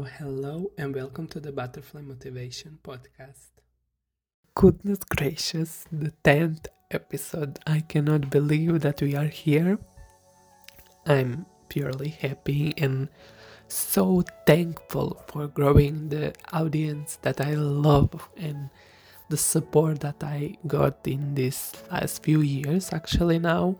Hello, and welcome to the Butterfly Motivation Podcast. Goodness gracious, the 10th episode. I cannot believe that we are here. I'm purely happy and so thankful for growing the audience that I love and the support that I got in these last few years, actually, now.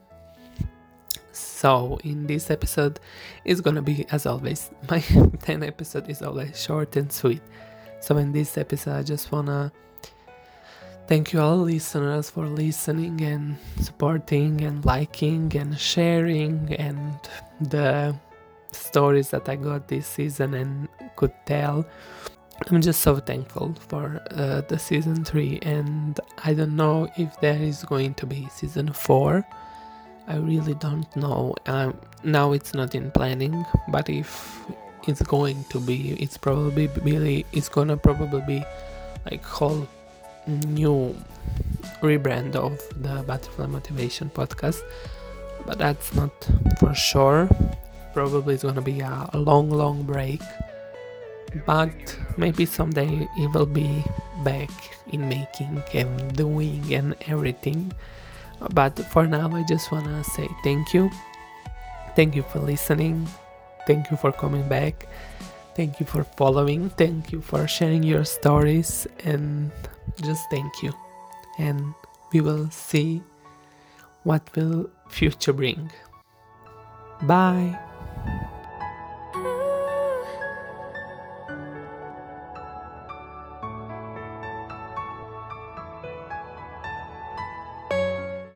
So in this episode, it's gonna be, as always, my 10 episode is always short and sweet. So in this episode, I just wanna thank you all listeners for listening and supporting and liking and sharing and the stories that I got this season and could tell. I'm just so thankful for the season 3, and I don't know if there is going to be season 4. I really don't know. Now it's not in planning, but if it's going to be, it's gonna probably be like whole new rebrand of the Butterfly Motivation Podcast. But that's not for sure. Probably it's gonna be a long break. But maybe someday it will be back in making and doing and everything. But for now, I just wanna say thank you. Thank you for listening. Thank you for coming back. Thank you for following. Thank you for sharing your stories. And just thank you. And we will see what will future bring. Bye.